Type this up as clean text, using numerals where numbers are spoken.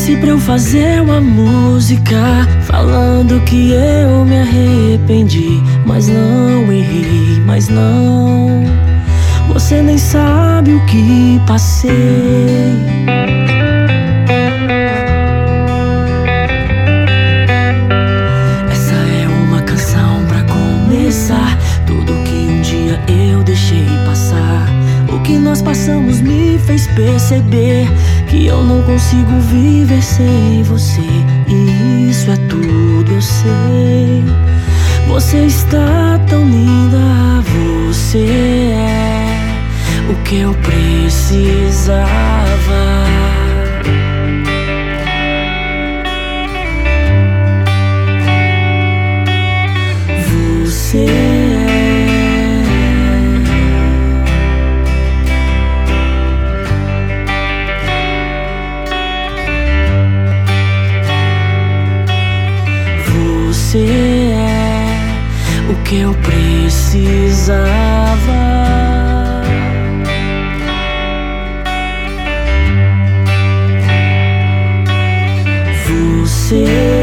Disse pra eu fazer uma música falando que eu me arrependi, mas não errei, mas não. Você nem sabe o que passei. Essa é uma canção pra começar tudo que um dia eu deixei passar. O que nós passamos me fez perceber que eu não consigo viver sem você. E isso é tudo, eu sei. Você está tão linda, você é o que eu precisava. Você é o que eu precisava. Você